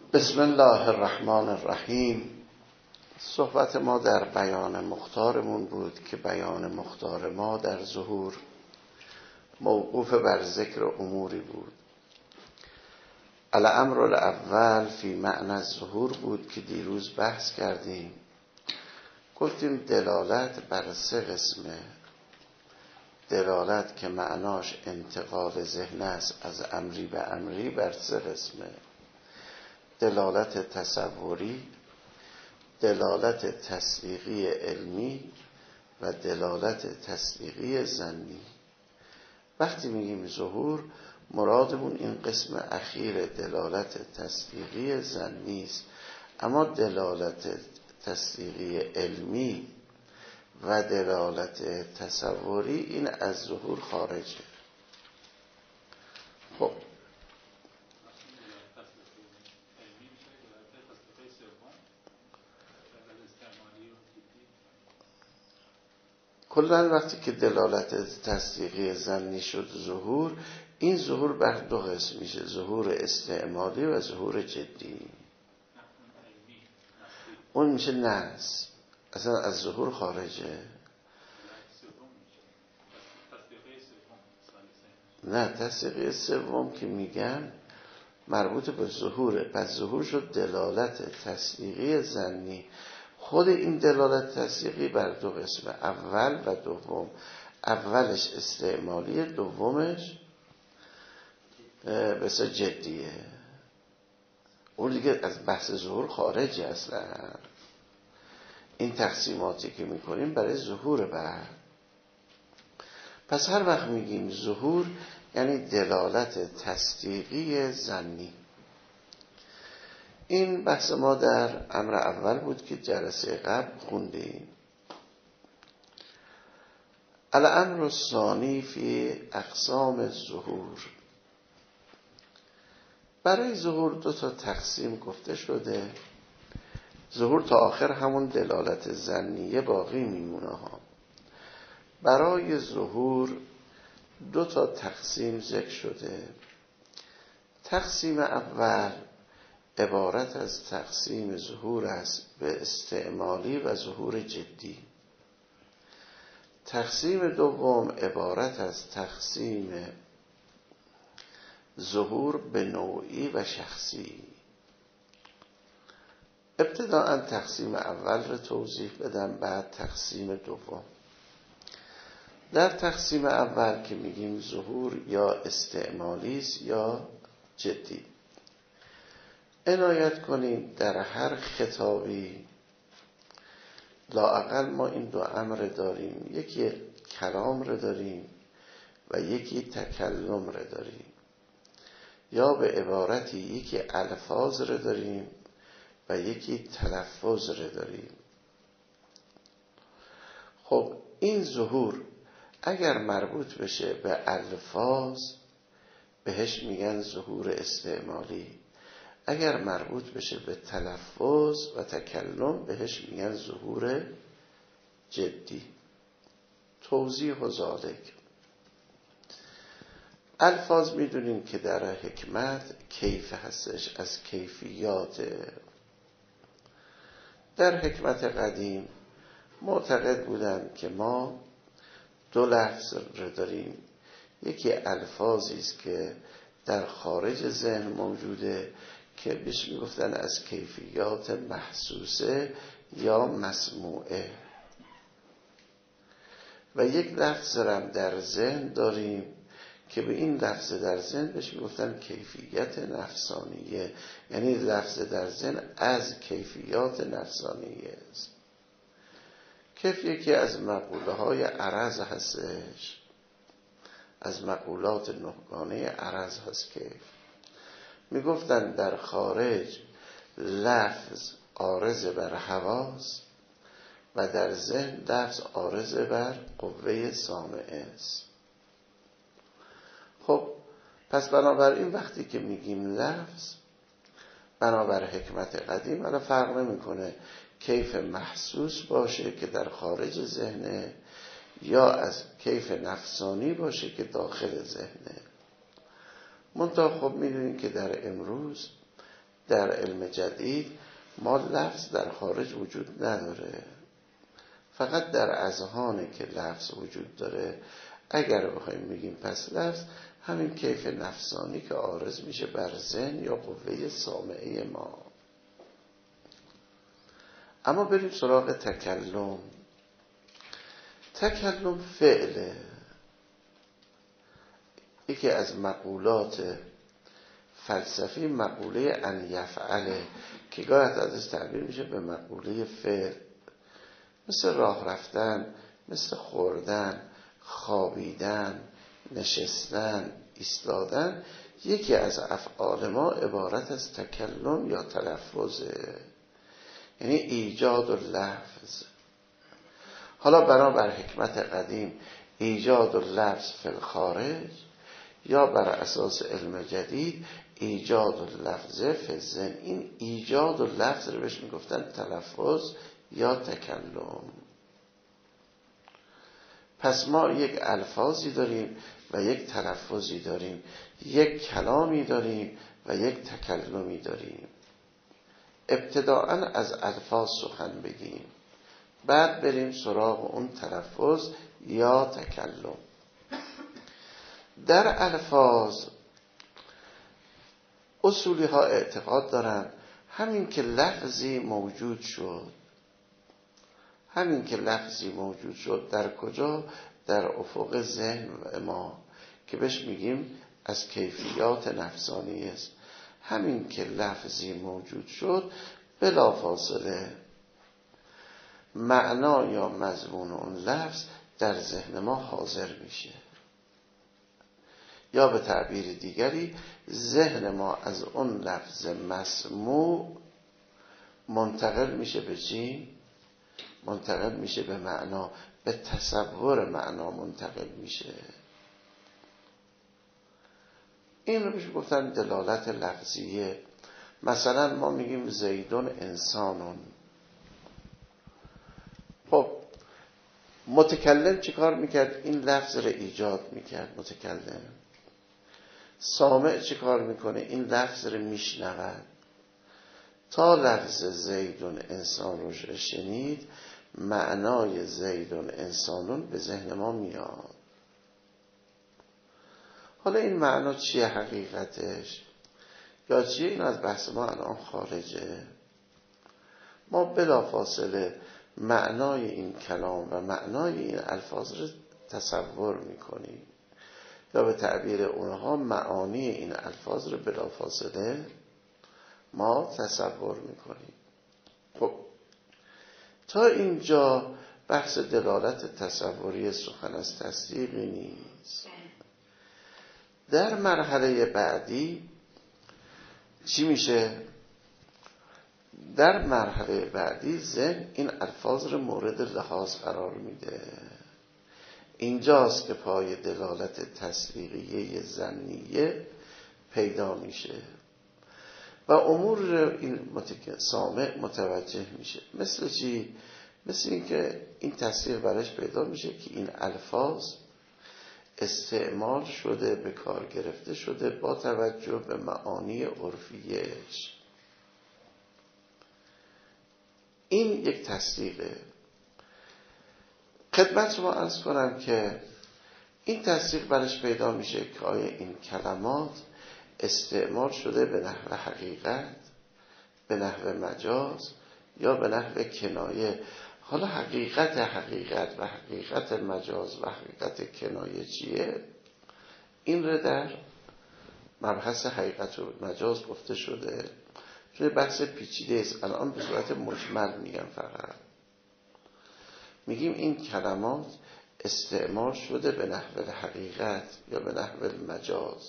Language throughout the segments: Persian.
بسم الله الرحمن الرحیم. صحبت ما در بیان مختارمون بود که بیان مختار ما در ظهور موقوف بر ذکر اموری بود. الامر الاول فی معنی الظهور بود که دیروز بحث کردیم. گفتیم دلالت بر سه قسمه. دلالت که معناش انتقال ذهن است از امری به امری بر سه قسمه: دلالت تصوری، دلالت تصدیقی علمی و دلالت تصدیقی ظنی. وقتی میگیم ظهور مرادمون این قسم اخیر دلالت تصدیقی ظنی است، اما دلالت تصدیقی علمی و دلالت تصوری این از ظهور خارجه. خب کلن وقتی که دلالت تصدیقی ظنی شد ظهور، این ظهور بر دو قسم میشه: ظهور استعمالی و ظهور جدی. اون میشه نصب، اصلا از ظهور خارجه. نه، تصدیقی سوم که میگن مربوط به ظهوره. پس ظهور شد دلالت تصدیقی ظنی. خود این دلالت تصدیقی بر دو قسمه: اول و دوم. اولش استعمالیه، دومش بسیار جدیه. اون دیگه از بحث ظهور خارجه. اصلا این تقسیماتی که میکنیم برای ظهور بعد. پس هر وقت میگیم ظهور یعنی دلالت تصدیقی ظنی. این بحث ما در امر اول بود که جلسه قبل خوندیم. الامر الثانی فی اقسام الظهور. برای ظهور دو تا تقسیم گفته شده. ظهور تا آخر همون دلالت ظنیه باقی میمونه ها. برای ظهور دو تا تقسیم ذکر شده. تقسیم اول عبارت از تقسیم ظهور است به استعمالی و ظهور جدی. تقسیم دوم عبارت از تقسیم ظهور به نوعی و شخصی. ابتداءً تقسیم اول رو توضیح بدم، بعد تقسیم دوم. در تقسیم اول که میگیم ظهور یا استعمالی است یا جدی، عنایت کنیم در هر خطابی لااقل ما این دو امر داریم: یکی کلام رو داریم و یکی تکلم رو داریم، یا به عبارتی یکی الفاظ رو داریم و یکی تلفظ رو داریم. خب این ظهور اگر مربوط بشه به الفاظ بهش میگن ظهور استعمالی، اگر مربوط بشه به تلفظ و تکلم بهش میگن ظهور جدی. توضیح و ذالک: الفاظ میدونیم که در حکمت کیف هستش، از کیفیات. در حکمت قدیم معتقد بودن که ما دو لفظ رو داریم: یکی الفاظی است که در خارج ذهن موجوده که بهش میگفتن از کیفیات محسوسه یا مسموعه، و یک لفظ رو در ذهن داریم که به این لفظ در ذهن بهش میگفتن کیفیت نفسانیه، یعنی لفظ در ذهن از کیفیات نفسانیه است. کیف یکی از مقوله های عرض هستش، از مقولات نهگانه عرض هست. کیف میگفتن در خارج لفظ عارض بر حواس و در ذهن لفظ عارض بر قوه سامعه است. خب پس بنابراین وقتی که میگیم لفظ، بنابر حکمت قدیم الان فرق نمیکنه کیف محسوس باشه که در خارج ذهنه یا از کیف نفسانی باشه که داخل ذهنه. منتها خب میدونیم که در امروز در علم جدید ما لفظ در خارج وجود نداره، فقط در اذهانه که لفظ وجود داره. اگر بخوایم بگیم پس لفظ همین کیف نفسانی که عارض میشه بر ذهن یا قوه سامعه ما. اما بریم سراغ تکلم. تکلم فعله، یکی از مقولات فلسفی مقوله ان یفعله که گاهی ازش تعبیر میشه به مقوله فعل، مثل راه رفتن، مثل خوردن، خوابیدن، نشستن، ایستادن. یکی از افعال ما عبارت از تکلم یا تلفظه، یعنی ایجاد و لفظ. حالا بنابر حکمت قدیم ایجاد و لفظ فی الخارج، یا بر اساس علم جدید ایجاد و لفظ فی الذهن. این ایجاد و لفظ رو بهش میگفتن تلفظ یا تکلم. پس ما یک الفاظی داریم و یک تلفظی داریم، یک کلامی داریم و یک تکلمی داریم. ابتداءً از الفاظ سخن بگیم، بعد بریم سراغ اون تلفظ یا تکلم. در الفاظ اصولی ها اعتقاد دارن همین که لفظی موجود شد، همین که لفظی موجود شد در کجا؟ در افق ذهن ما که بهش میگیم از کیفیات نفسانی است. همین که لفظی موجود شد بلافاصله معنا یا مضمون اون لفظ در ذهن ما حاضر میشه، یا به تعبیر دیگری ذهن ما از اون لفظ مسموع منتقل میشه به چی؟ منتقل میشه به معنا، به تصور معنا منتقل میشه. این رو بهش گفتن دلالت لفظیه. مثلا ما میگیم زیدون انسانون. خب متکلم چی کار میکرد؟ این لفظ رو ایجاد میکرد. متکلم سامع چی کار میکنه؟ این لفظ رو میشنود. تا لفظ زیدون انسان رو شنید معنای زیدون انسانون به ذهن ما میاد. حالا این معنا چیه حقیقتش یا چیه؟ این از بحث ما الان خارجه. ما بلافاصله معنای این کلام و معنای این الفاظ رو تصور میکنیم، یا به تعبیر اونها معانی این الفاظ رو بلافاصله ما تصور میکنیم. خب تا اینجا بحث دلالت تصوری سخن از تصدیقی نیست. در مرحله بعدی چی میشه؟ در مرحله بعدی ذهن این الفاظ رو مورد لحاظ قرار میده. اینجاست که پای دلالت تصدیقیه ظنیه پیدا میشه و امور این سامع متوجه میشه. مثل چی؟ مثل این که این تصدیق برش پیدا میشه که این الفاظ استعمال شده، به کار گرفته شده با توجه به معانی عرفیش. این یک تصدیقه. خدمت شما عرض کنم که این تصدیق برش پیدا میشه که آیا این کلمات استعمال شده به نحو حقیقت، به نحو مجاز یا به نحو کنایه. حالا حقیقت و حقیقت مجاز و حقیقت کنایه چیه؟ این رو در مبحث حقیقت و مجاز گفته شده، چون بحث پیچیده است. الان به صورت مجمل میگم، فقط میگیم این کلمات استعمال شده به نحو حقیقت یا به نحو مجاز.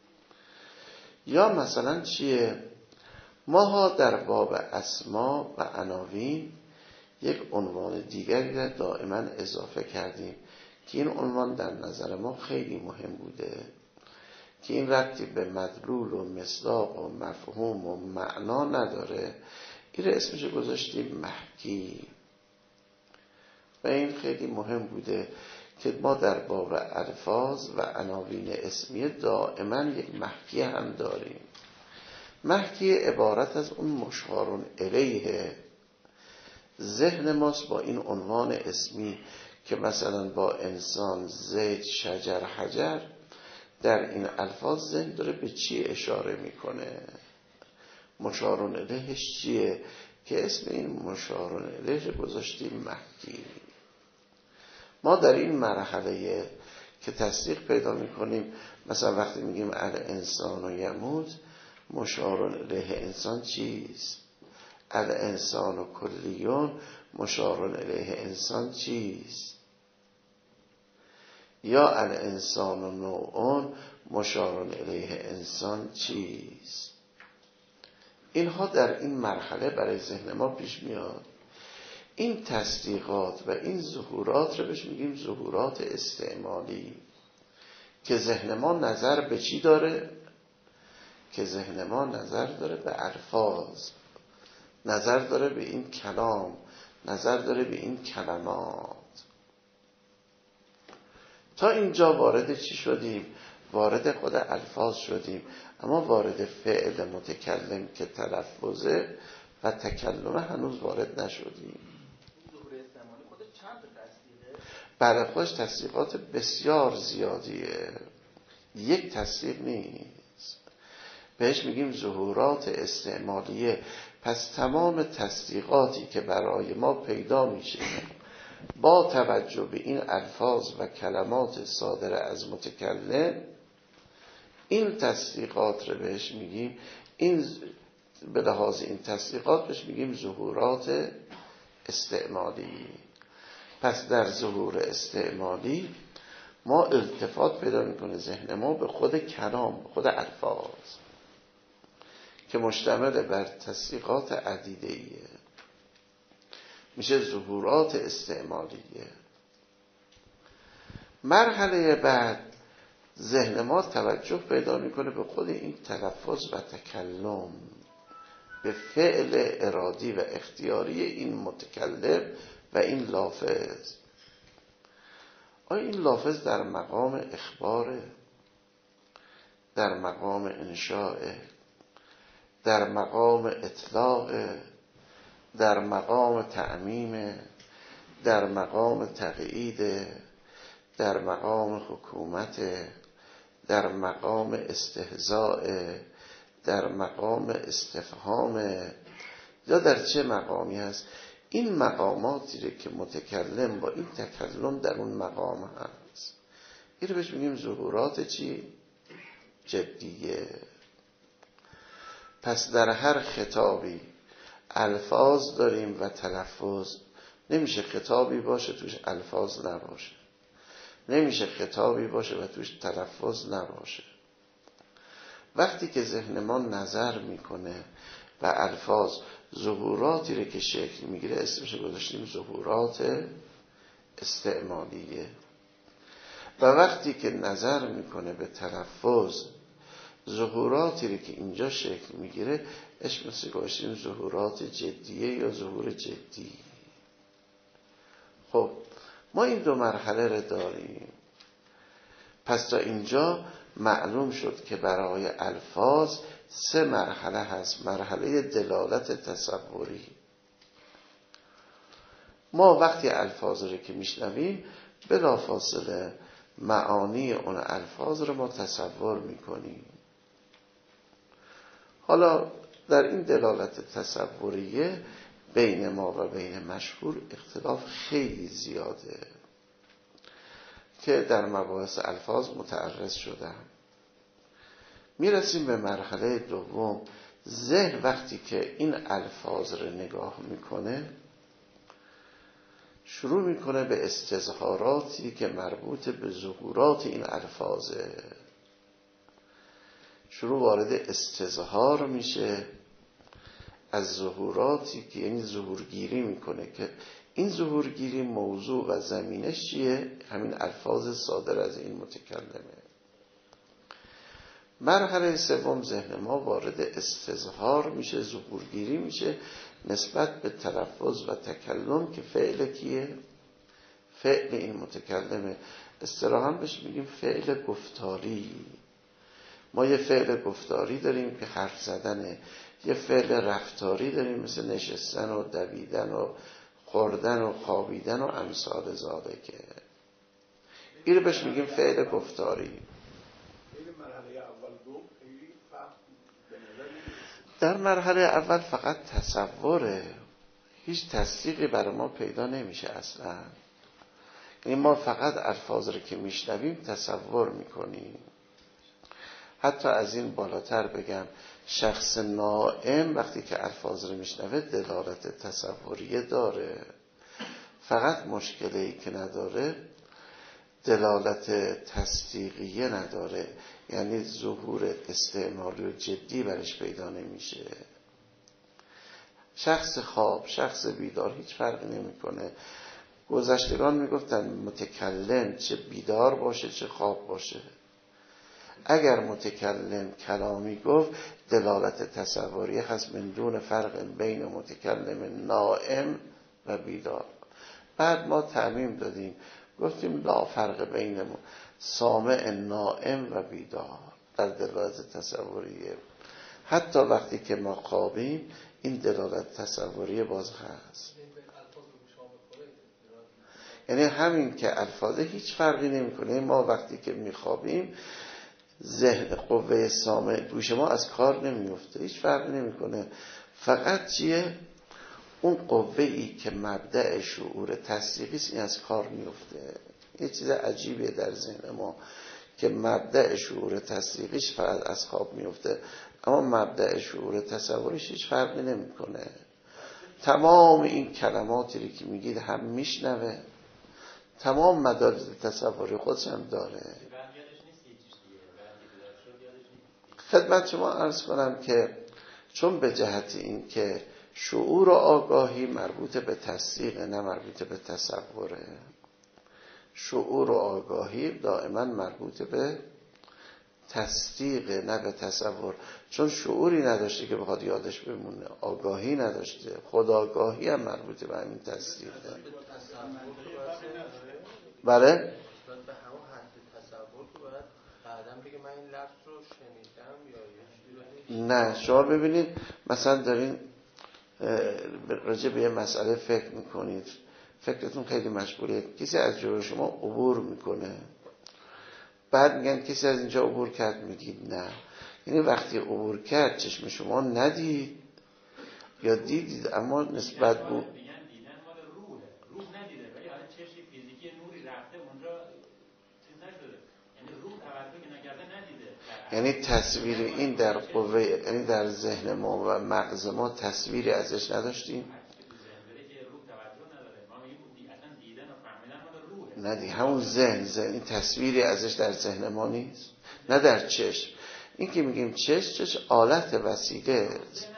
یا مثلا چیه؟ ما در باب اسما و عناوین یک عنوان دیگری را دائما اضافه کردیم که این عنوان در نظر ما خیلی مهم بوده که این ربطی به مدلول و مصداق و مفهوم و معنا نداره. این را اسمش گذاشتیم محکی و این خیلی مهم بوده که ما در باب الفاظ و عناوین اسمیه دائما یک محکی هم داریم. محکی عبارت از اون مشارون الیه. ذهن ماست با این عنوان اسمی که مثلا با انسان، زید، شجر، حجر، در این الفاظ ذهن داره به چی اشاره میکنه؟ مشارون الیهش چیه؟ که اسم این مشارون الیه گذاشتیم محکی. ما در این مرحله که تصدیق پیدا میکنیم، مثلا وقتی میگیم الانسان و یموت، مشارون الیه انسان چیست؟ الانسان و کلیون، مشارون الیه انسان چیست؟ یا الانسان و نوعون، مشارون الیه انسان چیست؟ اینها در این مرحله برای ذهن ما پیش میاد. این تصدیقات و این ظهورات رو بهش میگیم ظهورات استعمالی، که ذهن ما نظر به چی داره؟ که ذهن ما نظر داره به الفاظ، نظر داره به این کلام، نظر داره به این کلمات. تا اینجا وارد چی شدیم؟ وارد خود الفاظ شدیم، اما وارد فعل متکلم که تلفظه و تکلمه هنوز وارد نشدیم. برای خودش تصدیقات بسیار زیادیه، یک تصدیق نیست. بهش میگیم ظهورات استعمالیه. پس تمام تصدیقاتی که برای ما پیدا میشه با توجه به این الفاظ و کلمات صادر از متکلم، این تصدیقات رو بهش میگیم، این به لحاظ این تصدیقات بهش میگیم ظهورات استعمالی. پس در ظهور استعمالی ما التفات پیدا میکنه ذهن ما به خود کلام، خود الفاظ که مشتمل بر تصدیقات عدیده‌ایه، میشه ظهورات استعمالیه. مرحله بعد ذهن ما توجه پیدا میکنه به خود این تلفظ و تکلم، به فعل ارادی و اختیاری این متکلم و این لافظ. آیا این لافظ در مقام اخباره، در مقام انشاءه، در مقام اطلاقه، در مقام تعمیمه، در مقام تقییده، در مقام حکومته، در مقام استهزاء، در مقام استفهامه، یا در چه مقامی هست؟ این مقاماتی که متکلم با این تکلم در اون مقام هست، این رو بهش میگیم ظهورات چی؟ جدیه. پس در هر خطابی الفاظ داریم و تلفظ. نمیشه خطابی باشه توش الفاظ نباشه، نمیشه خطابی باشه و توش تلفظ نباشه. وقتی که ذهن ما نظر میکنه و الفاظ ظهوراتی رو که شکل میگیره، اسمش رو گذاشتیم ظهورات استعمالیه. و وقتی که نظر میکنه به تلفظ، ظهوراتی رو که اینجا شکل میگیره، اسمش رو گذاشتیم ظهورات جدیه یا ظهور جدی. خب ما این دو مرحله رو داریم. پس تا اینجا معلوم شد که برای الفاظ 3 مرحله هست. مرحله دلالت تصوری، ما وقتی الفاظ رو که میشنویم بلافاصله معانی اون الفاظ رو ما تصور میکنیم. حالا در این دلالت تصوریه بین ما و بین مشهور اختلاف خیلی زیاده که در مباحث الفاظ متعرض شدم. میرسیم به مرحله دوم. ذهن وقتی که این الفاظ رو نگاه میکنه، شروع میکنه به استظهاراتی که مربوط به ظهورات این الفاظه. شروع وارد استظهار میشه از ظهوراتی که یعنی ظهورگیری میکنه که این ظهورگیری موضوع و زمینش چیه؟ همین الفاظ صادر از این متکلمه. مرحله سوم ذهن ما وارد استظهار میشه، ظهورگیری میشه نسبت به تلفظ و تکلم که فعل کیه؟ فعل این متکلمه. اصطلاحاً بهش میگیم فعل گفتاری. ما یه فعل گفتاری داریم که حرف زدنه، یه فعل رفتاری داریم مثل نشستن و دویدن و خوردن و خوابیدن و امثال ذالکه. این رو بهش میگیم فعل گفتاری. در مرحله اول فقط تصوره، هیچ تصدیقی برای ما پیدا نمیشه اصلا. یعنی ما فقط الفاظ رو که میشنویم تصور میکنیم. حتی از این بالاتر بگم، شخص نائم وقتی که الفاظ رو میشنوه دلالت تصوریه داره، فقط مشکلی که نداره دلالت تصدیقیه نداره، یعنی ظهور استعمالی و جدی برش پیدا نمیشه. شخص خواب، شخص بیدار هیچ فرقی نمیکنه. گذشتگان میگفتن متکلم چه بیدار باشه چه خواب باشه، اگر متکلم کلامی گفت دلالت تصوری هست من دون فرق بین متکلم نائم و بیدار. بعد ما تعمیم دادیم گفتیم لا فرق بین سامع نائم و بیدار در دلالت تصوریه. حتی وقتی که ما خوابیم این دلالت تصوریه باز هست. یعنی همین که الفاظه هیچ فرقی نمیکنه. ما وقتی که میخوابیم ذهن قوه سامع گوش ما از کار نمیفته، هیچ فرقی نمیکنه. فقط چیه؟ اون قوه‌ای که مبدأ شعور تصدیقی است این از کار میفته. یه چیز عجیبیه در ذهن ما که مبدأ شعور تصدیقیش فقط از خواب میفته، اما مبدأ شعور تصوریش هیچ فرقی نمیکنه. تمام این کلماتی که میگید هم میشنوه، تمام مدارج تصوری خودش هم داره. خدمت شما عرض کنم که چون به جهت این که شعور و آگاهی مربوط به تصدیق نه مربوط به تصوره، شعور و آگاهی دائما مربوط به تصدیق نه به تصور. چون شعوری نداشته که بخواد یادش بمونه، آگاهی نداشته، خودآگاهی هم مربوط به همین تصدیقه. بله؟ نه شما ببینید مثلا دارین راجع به یه مسئله فکر میکنید، فکرتون خیلی مشغوله، کسی از جلوی شما عبور میکنه، بعد میگن کسی از اینجا عبور کرد، میگید نه. یعنی وقتی عبور کرد چشم شما ندید یا دیدید اما نسبت بود روح ندیده، ولی حالا چشم فیزیکی نوری رفته اونجا چیز نشده، یعنی روح توجه که نکرده ندیده. یعنی تصویر این در قوه، یعنی در ذهن ما و مغز ما تصویری ازش نداشتیم. نه دی همون ذهن این تصویری ازش در ذهن ما نیست، نه در چشم. این که میگیم چشم آلت وسیله است.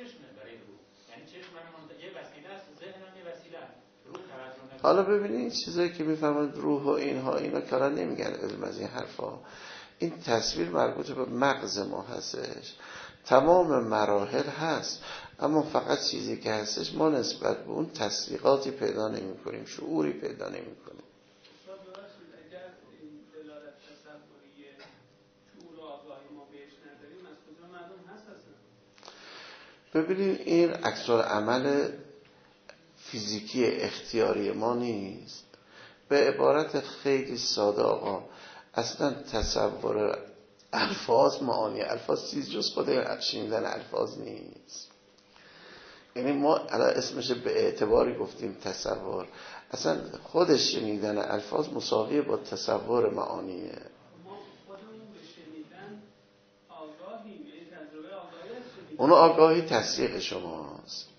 حالا ببینید این چیزایی که میفهمند روح و اینا کلا نمیگن علم از این حرفا. این تصویر مربوط به مغز ما هستش، تمام مراحل هست، اما فقط چیزی که هستش ما نسبت به اون تصدیقاتی پیدا نمی کنیم، شعوری پیدا نمی کنیم. ببینید این عکس‌العمل فیزیکی اختیاری ما نیست. به عبارت خیلی ساده آقا، اصلا تصور الفاظ، معانی الفاظ چیز جز خود شنیدن الفاظ نیست. یعنی ما الان اسمش به اعتباری گفتیم تصور، اصلا خودش شنیدن الفاظ مساویه با تصور معانیه. اون آگاهی تصدیق شماست.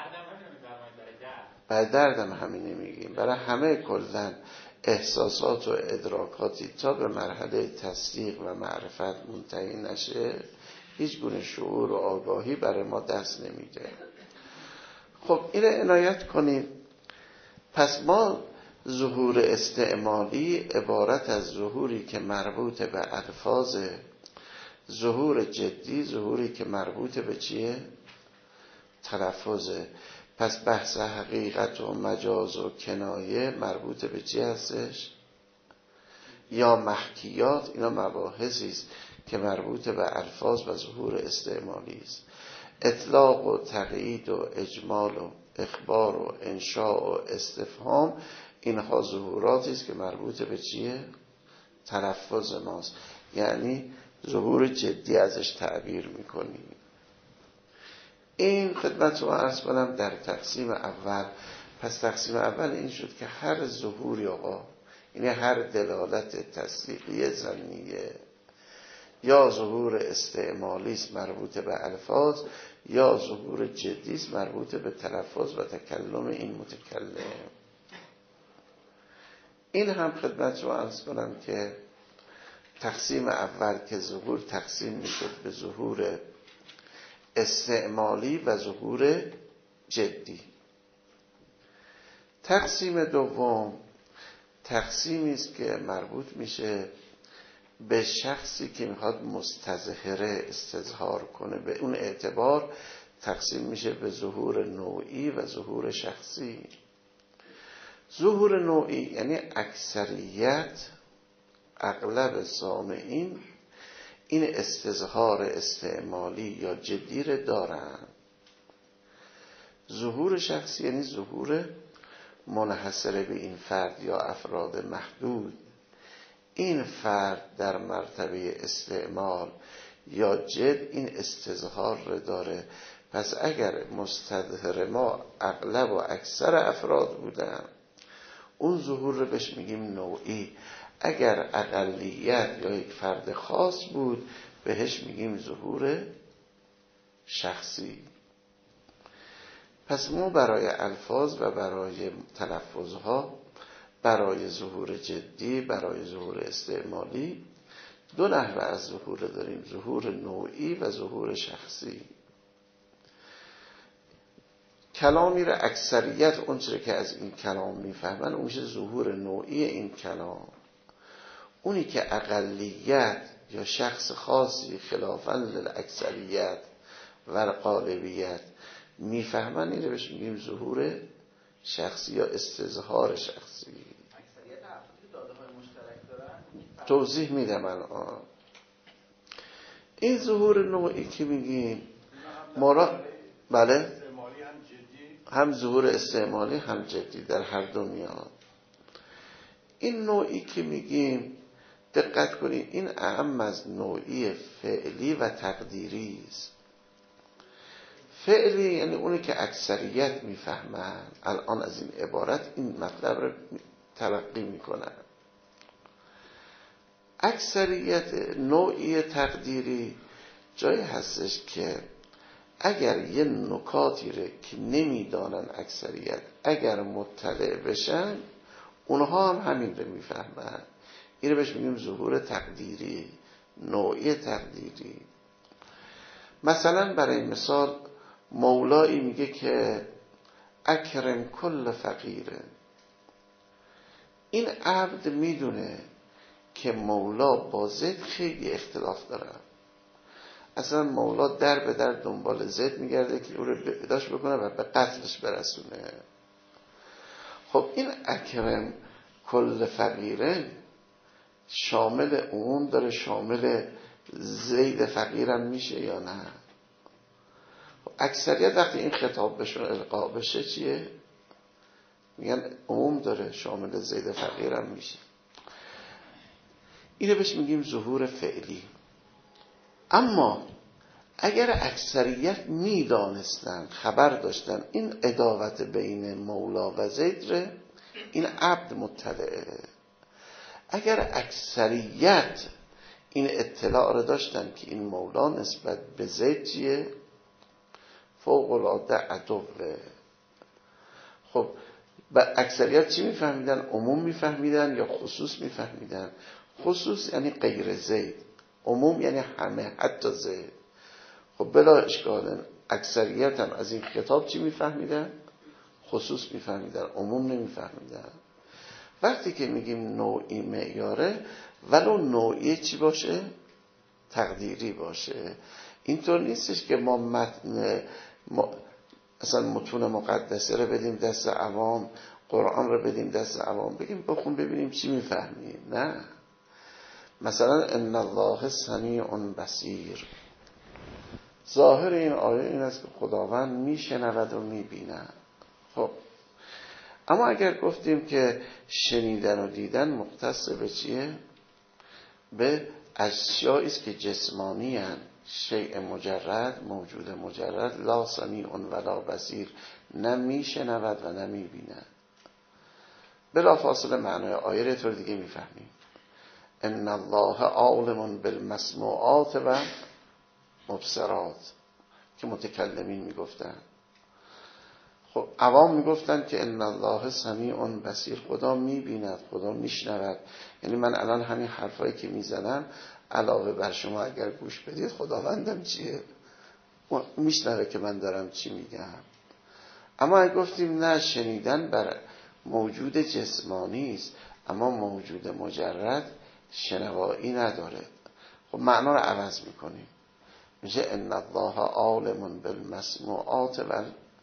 برای دردم همین نمیگیم، برای همه کلن احساسات و ادراکاتی تا به مرحله تصدیق و معرفت منتهی نشه هیچ گونه شعور و آگاهی برای ما دست نمیده. خب اینو عنایت کنید. پس ما ظهور استعمالی عبارت از ظهوری که مربوط به الفاظ، ظهور جدی ظهوری که مربوط به چیه؟ تلفظه. پس بحث حقیقت و مجاز و کنایه مربوط به چی هستش؟ یا محکیات. اینا مباحثی است که مربوط به الفاظ و ظهور استعمالی است. اطلاق و تقیید و اجمال و اخبار و انشاء و استفهام، اینها ظهوراتی است که مربوط به چیه؟ تلفظ ماست، یعنی ظهور جدی ازش تعبیر میکنیم. این خدمت رو عرض کنم در تقسیم اول. پس تقسیم اول این شد که هر ظهوری آقا، یعنی هر دلالت تصدیقی ظنیه یا ظهور استعمالی است مربوط به الفاظ، یا ظهور جدی است مربوط به تلفظ و تکلم این متکلم. این هم خدمت رو عرض کنم که تقسیم اول که ظهور تقسیم میشد به ظهور استعمالی و ظهور جدی. تقسیم دوم تقسیمی است که مربوط میشه به شخصی که میخواد مستظهره استظهار کنه. به اون اعتبار تقسیم میشه به ظهور نوعی و ظهور شخصی. ظهور نوعی یعنی اکثریت، اغلب سامعین این استظهار استعمالی یا جدی رو دارن. ظهور شخصی یعنی ظهور منحصر به این فرد یا افراد محدود. این فرد در مرتبه استعمال یا جد این استظهار رو داره. پس اگر مستظهر ما اغلب و اکثر افراد بودن، اون ظهور رو بهش میگیم نوعی. اگر اقلیت یا یک فرد خاص بود بهش میگیم ظهور شخصی. پس ما برای الفاظ و برای تلفظها، برای ظهور جدی، برای ظهور استعمالی دو نحوه از ظهور داریم، ظهور نوعی و ظهور شخصی. کلامی را اکثریت اونچه که از این کلام میفهمن اون میشه ظهور نوعی این کلام. اونی که اقلیت یا شخص خاصی خلافاً للاکثریت و غالبیت میفهمن، این رو بهش میگیم ظهور شخصی یا استظهار شخصی. اکثریت افرادی داده‌های مشترک دارن. توضیح میدم الان. این ظهور نوعی که میگیم بله، هم ظهور استعمالی هم جدی در هر دو میاد. این نوعی که میگیم دقت کنید این اهم از نوعی فعلی و تقدیری است. فعلی یعنی اونی که اکثریت میفهمن، الان از این عبارت این مطلب رو تلقی میکنن. اکثریت نوعی تقدیری جایی هستش که اگر یه نکاتی رو که نمیدانن اکثریت اگر مطلع بشن اونها هم همین رو میفهمن، این رو بهش میگیم ظهور تقدیری، نوعی تقدیری. مثلا برای مثال مولایی میگه که اکرم کل فقیره. این عبد میدونه که مولا با زید خیلی اختلاف داره. اصلا مولا در به در دنبال زید میگرده که او رو پیداش بکنه و به قتلش برسونه. خب این اکرم کل فقیره شامل عموم داره، شامل زید فقیرم میشه یا نه؟ اکثریت وقتی این خطاب بهشون القا بشه چیه؟ میگن عموم داره، شامل زید فقیرم میشه. اینو بهش میگیم ظهور فعلی. اما اگر اکثریت میدانستن، خبر داشتن این عداوت بین مولا و زید ره، این عبد مطلعه. اگر اکثریت این اطلاع رو داشتن که این مولا نسبت به زید چیه؟ فوق العاده عدوه. خب با اکثریت چی میفهمیدن؟ عموم میفهمیدن یا خصوص میفهمیدن؟ خصوص یعنی غیر زید، عموم یعنی همه حتی زید. خب بلا اشکالن اکثریت هم از این خطاب چی میفهمیدن؟ خصوص میفهمیدن، عموم نمیفهمیدن. وقتی که میگیم نوعی معیاره، ولو نوعی چی باشه؟ تقدیری باشه. اینطور نیستش که ما اصلا متون مقدسه رو بدیم دست عوام، قرآن رو بدیم دست عوام بگیم بخون ببینیم چی میفهمیم. نه، مثلا ان الله سمیع بصیر، ظاهر این آیه این است که خداوند میشنود و میبیند. خب اما اگر گفتیم که شنیدن و دیدن مختص به چیه؟ به اشیایی است که جسمانی هستند، شیء مجرد، موجود مجرد، لا سمیع ولا بصیر، نه میشنود و نه میبیند. بلا فاصله معنای آیه رو طور دیگه میفهمیم. ان الله عالم بالمسموعات و مبصرات که متکلمین میگفتن. خب عوام میگفتن که ان الله سمیع بصیر، خدا میبیند، خدا میشنود. یعنی من الان همین حرفایی که میزنم علاوه بر شما اگر گوش بدید، خداوندم چیه؟ میشنوه که من دارم چی میگم. اما اگه گفتیم نه، شنیدن بر موجود جسمانی است اما موجود مجرد شنوایی نداره، خب معنا رو عوض میکنیم، میشه ان الله عالم بالمسموعات و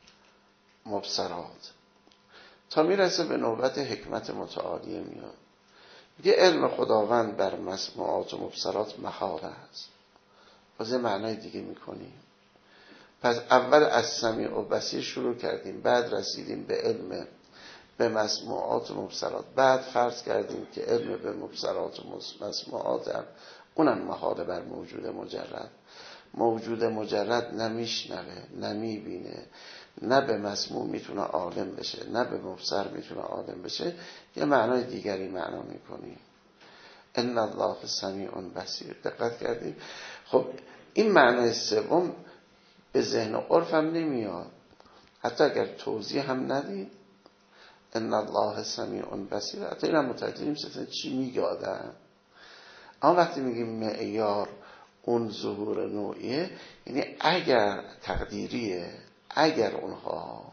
مبصرات، تا میرسه به نوبت حکمت متعالیه میاد. میگه علم خداوند بر مسموعات و مبصرات محال است. باز یه معنای دیگه میکنیم. پس اول از سمیع و بصیر شروع کردیم، بعد رسیدیم به علم به مسموعات و مبصرات، بعد فرض کردیم که علم به مبصرات و مسموعات هم اونم محال بر موجود مجرد. موجود مجرد نمیشنوه، نمیبینه، نه به مسموع میتونه عالم بشه، نه به مبصر میتونه عالم بشه. یه معنای دیگری معنا میکنیم. ان الله سمیع بصیر. دقت کردیم؟ خب این معنای سوم به ذهن عرفم نمیاد، حتی اگر توضیح هم ندید. ان الله سمیع بصیر، حتی این هم متوجه نمیشیم چی میگه آدم. اما وقتی میگیم معیار اون ظهور نوعیه، یعنی اگر تقدیریه، اگر اونها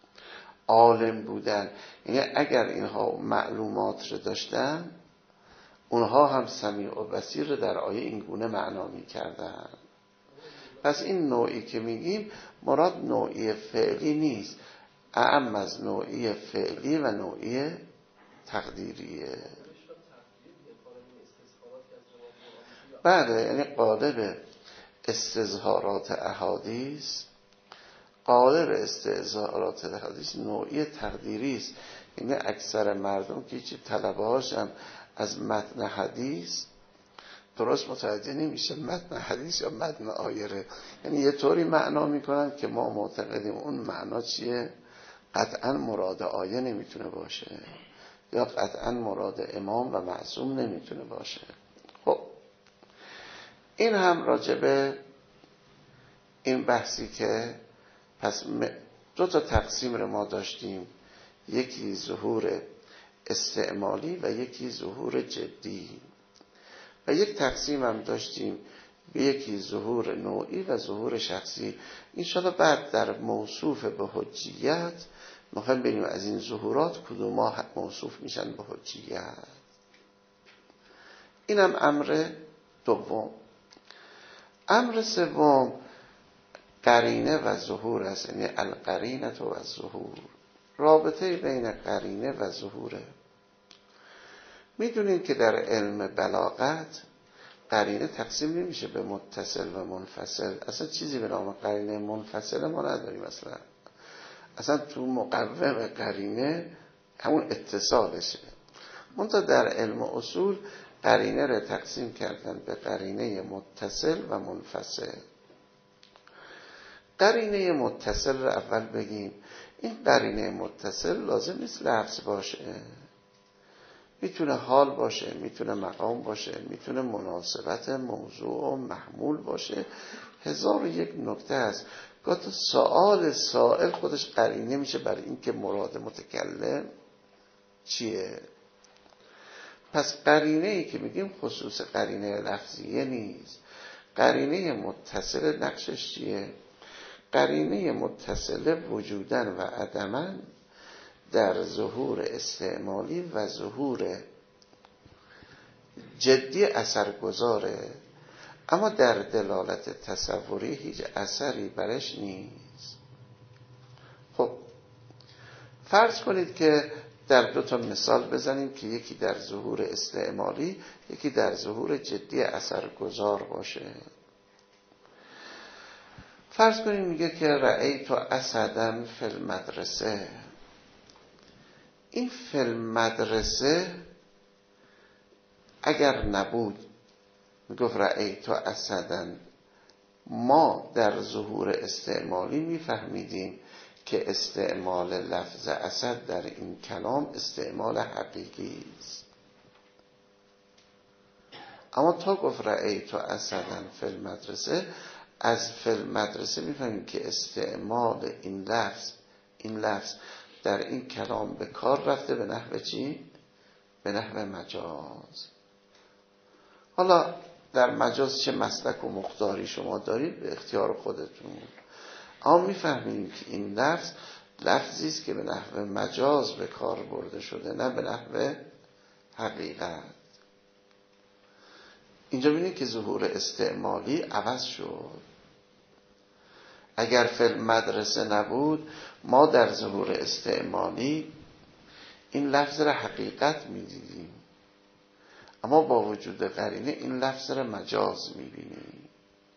عالم بودن، یعنی اگر اینها معلومات رو داشتن، اونها هم سمیع و بصیر رو در آیه این گونه معنا میکردن. پس این نوعی که میگیم مراد نوعی فعلی نیست، اعم از نوعی فعلی و نوعی تقدیریه. بله، یعنی قالب استظهارات احادیث، قالب استظهارات احادیث نوعی تقدیری است. یعنی اکثر مردم که چی طلبه هاشم از متن حدیث درست متوجه نمیشه متن حدیث یا متن آیه، یعنی یه طوری معنا میکنن که ما معتقدیم اون معنا چیه؟ قطعا مراد آیه نمیتونه باشه، یا قطعا مراد امام و معصوم نمیتونه باشه. خب این هم راجبه این بحثی که پس دو تا تقسیم رو ما داشتیم، یکی ظهور استعمالی و یکی ظهور جدی، و یک تقسیم هم داشتیم به یکی ظهور نوعی و ظهور شخصی. انشاءالله بعد در موصوف به حجیت میخوایم ببینیم از این ظهورات کدوما موصوف میشن به حجیت. اینم امر دوم. امر سوم قرینه و ظهور است، یعنی القرینه و الظهور، رابطه بین قرینه و ظهوره. میدونید که در علم بلاغت قرینه تقسیم نمیشه به متصل و منفصل. اصلا چیزی به نام قرینه منفصل ما نداریم. اصلا تو مقوم قرینه همون اتصالشه. منتها در علم اصول قرینه رو تقسیم کردن به قرینه متصل و منفصل. قرینه متصل رو اول بگیم. این قرینه متصل لازم نیست لفظ باشه، میتونه حال باشه، میتونه مقام باشه، میتونه مناسبت موضوع و محمول باشه. 1001 نکته هست. گاه سؤال سائل خودش قرینه میشه برای این که مراد متکلم چیه. پس قرینه ای که میگیم خصوص قرینه لفظیه نیست. قرینه متصل نقشش چیه؟ قرینه متصل وجودن و عدماً در ظهور استعمالی و ظهور جدی اثر گذاره، اما در دلالت تصوری هیچ اثری برش نیست. خب فرض کنید که در 2 تا مثال بزنیم که یکی در ظهور استعمالی، یکی در ظهور جدی اثرگذار باشه. فرض کنیم میگه که رأیت اسدًا فی المدرسه. این فی المدرسه اگر نبود، میگفت رأیت اسدًا، ما در ظهور استعمالی میفهمیدیم که استعمال لفظ اسد در این کلام استعمال حقیقی است. اما تا گفت رأیت اسدًا فی المدرسه، از فی المدرسه میفهمیم که استعمال این لفظ در این کلام به کار رفته به نحو چی؟ به نحو مجاز. حالا در مجاز چه مسلک و مقداری شما دارید به اختیار خودتون، اما میفهمیم که این لفظی است که به نحو مجاز به کار برده شده، نه به نحو حقیقت. اینجا ببینید که ظهور استعمالی عوض شد. اگر فی المدرسه نبود، ما در ظهور استعمالی این لفظ را حقیقت میدیدیم، اما با وجود قرینه این لفظ را مجاز میبینیم.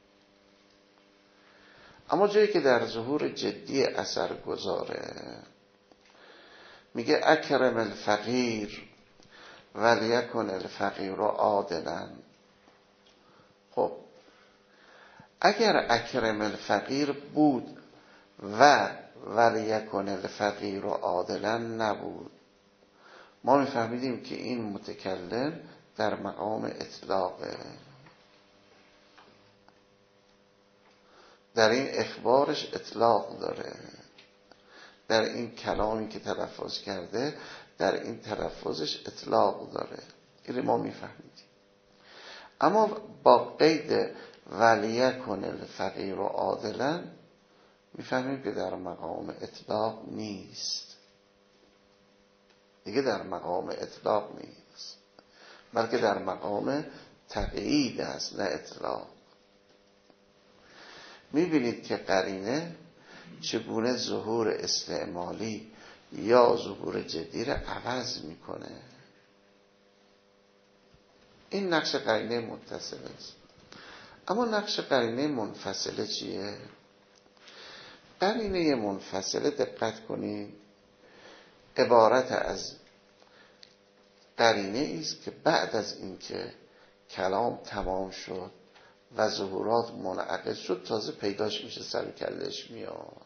اما جایی که در ظهور جدی اثر گذاره، میگه اکرم الفقیر ولیکن الفقیر عادلا. خب اگر اکرم الفقیر بود و ولیکن الفقیر عادلا نبود، ما میفهمیدیم که این متکلم در مقام اطلاقه، در این اخبارش اطلاق داره، در این کلامی که تلفظ کرده در این تلفظش اطلاق داره. این ما میفهمیدیم. اما با قید ولیکن الفقیر عادلا میفهمیم که در مقام اطلاق نیست، دیگه در مقام اطلاق نیست، بلکه در مقام تقیید است، نه اطلاق. میبینید که قرینه چگونه ظهور استعمالی یا ظهور جدی را عوض میکنه. این نقش قرینه متصله است. اما نقش قرینه منفصله چیه؟ قرینه منفصله، دقت کنید، عبارت از قرینه است که بعد از اینکه کلام تمام شد و ظهورات منعقد شد تازه پیداش میشه، سر و کلش میاد.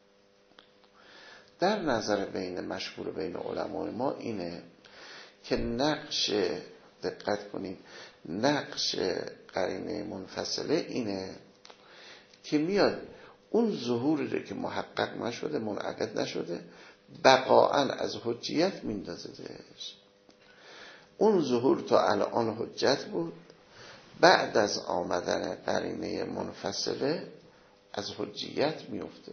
در نظر مشهور بین علمای ما اینه که نقش، دقت کنید، نقش قرینه منفصله اینه که میاد اون ظهوری رو که محقق نشده، منعقد نشده، بقاعاً از حجیت میندازدش. اون ظهور تا الان حجت بود، بعد از آمدن قرینه منفصله از حجیت میفته.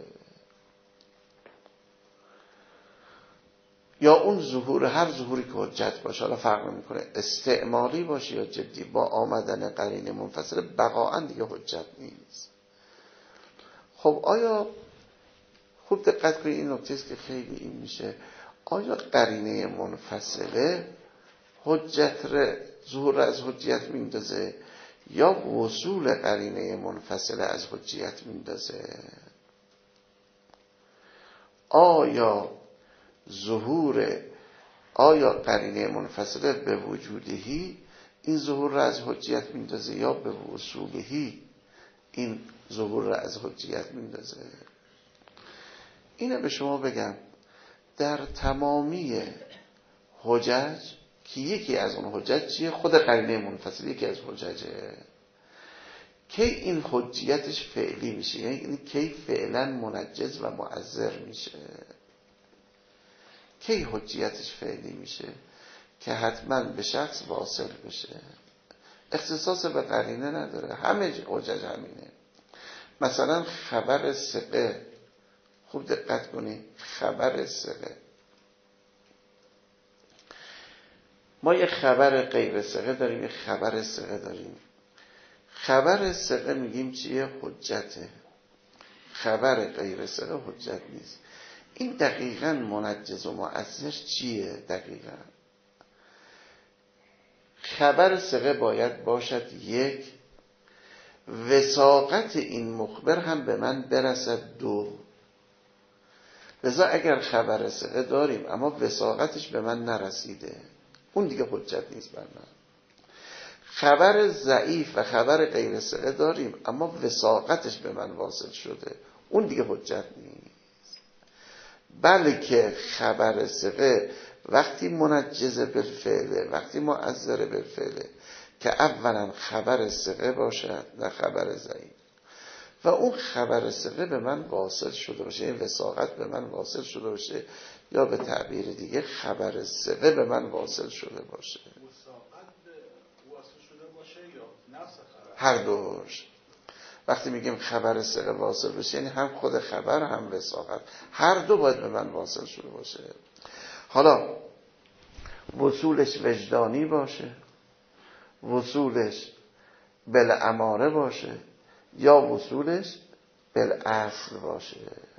یا اون ظهور، هر ظهوری که حجت باشه، حالا فرق نمیکنه استعمالی باشه یا جدی، با آمدن قرینه منفصله بقاعاً دیگه حجت نیست. خب آیا، خوب دقت کنید، این نکته است که خیلی این میشه، آیا قرینه منفصله ظهور از حجیت میندازه یا وصول قرینه منفصله از حجیت میندازه؟ آیا قرینه منفصله به وجودهی این ظهور را از حجیت میندازه یا به وصولهی این ظهور را از حجیت میندازه؟ اینه به شما بگم در تمامی حجج که یکی از اون حجج چیه؟ خود قرینه منفصل یکی از حججه. کی این حجیتش فعلی میشه؟ یعنی کی فعلا منجز و معذر میشه؟ کی حجیتش فعلی میشه؟ که حتما به شخص واصل بشه، اختصاص به قرینه نداره، همه حجج همینه. مثلا خبر ثقه، خوب دقت کنید، خبر ثقه، ما یک خبر غیر ثقه داریم، یک خبر ثقه داریم. خبر ثقه میگیم چیه؟ حجته. خبر غیر ثقه حجت نیست. این دقیقاً منجز و مؤثر چیه؟ دقیقاً خبر ثقه باید باشد یک، وثاقت این مخبر هم به من برسد دو. لذا اگر خبر ثقه داریم اما وثاقتش به من نرسیده، اون دیگه حجت نیست بر من. خبر ضعیف و خبر غیر ثقه داریم اما وثاقتش به من واصل شده، اون دیگه حجت نیست. بلکه خبر ثقه وقتی منجز بالفعله، وقتی مؤثر بالفعله، که اولا خبر ثقه باشد و خبر ضعیف، و اون خبر ثقه به من واصل شده باشه، این وثاقت به من واصل شده باشه، یا به تعبیر دیگه خبر ثقه به من واصل شده باشه. هر دوش. وقتی میگیم خبر ثقه واصل بشه یعنی هم خود خبر هم وثاقت، هر دو باید به من واصل شده باشه. حالا وصولش وجدانی باشه، وصولش بالاماره باشه، یا وصولش بالاصل باشه.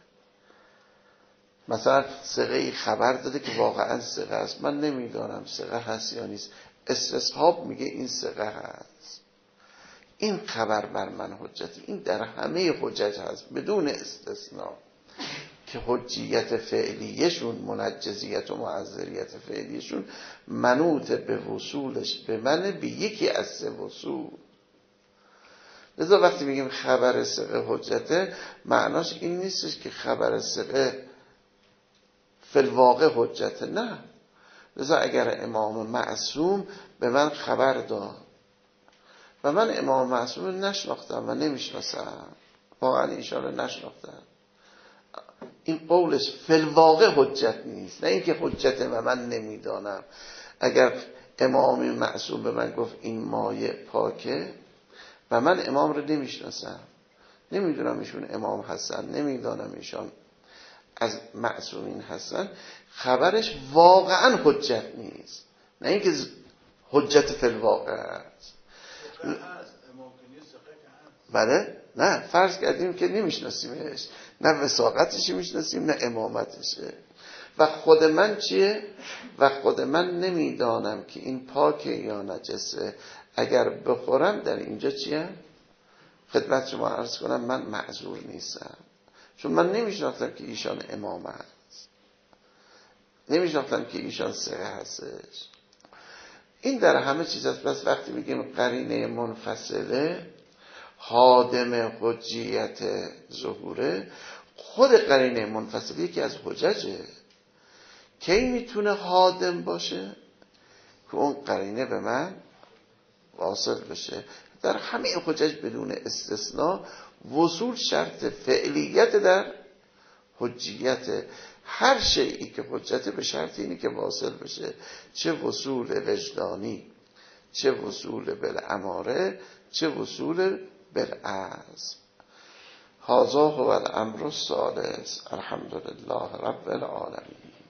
مثلا ثقه خبر داده که واقعا ثقه است، من نمیدانم ثقه هست یا نیست، استصحاب میگه این ثقه هست، این خبر بر من حجتی. این در همه حجت هست بدون استثناء که حجیت فعلیشون، منجزیت و معذریت فعلیشون منوط به وصولش به من به یکی از سه وصول. لذا وقتی میگیم خبر ثقه حجته، معناش این نیستش که خبر ثقه فی الواقع حجته، نه. لذا اگر امام معصوم به من خبر داد و من امام معصوم رو نشناختم و نمیشناسم، واقعا ایشان رو نشناختم، این قولش فی الواقع حجت نیست، نه اینکه حجته و من نمیدانم. اگر امام معصوم به من گفت این مایه پاکه و من امام رو نمیشناسم، نمیدونم ایشون امام هستن، نمیدانم ایشان از معصومین هستن، خبرش واقعا حجت نیست، نه اینکه حجت فی الواقع است. بله؟ نه، فرض کردیم که نمیشناسیمش، نه وثاقتشی میشناسیم نه امامتشه. و خود من چیه؟ و خود من نمیدانم که این پاکه یا نجسه، اگر بخورم در اینجا چیه؟ خدمت شما عرض کنم من معذور نیستم، چون من نمیشناختم که ایشان امام هست، نمیشناختم که ایشان ثقه هستش. این در همه چیز هست. بس وقتی میگیم قرینه منفصله حادم حجیت ظهوره، خود قرینه منفصله یکی از حججه. کی میتونه حادم باشه؟ که اون قرینه به من واصل بشه. در همه حجج بدون استثناء وصول شرط فعلیت در حجیت. هر شیئی که حجته به شرط اینی که واصل بشه، چه وصول وجدانی، چه وصول بالاماره، چه وصول بالعزم. هذا هو الامر الثالث. الحمدلله رب العالمین.